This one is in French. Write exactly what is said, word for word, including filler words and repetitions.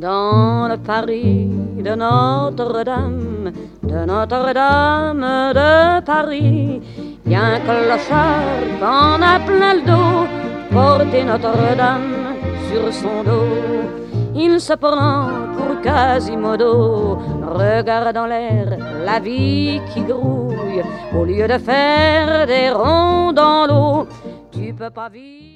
Dans le Paris de Notre-Dame, de Notre-Dame de Paris, y a un clochard qu'on a plein le dos, porter Notre-Dame sur son dos. Il se prend pour Quasimodo, regarde en l'air la vie qui grouille. Au lieu de faire des ronds dans l'eau, tu peux pas vivre.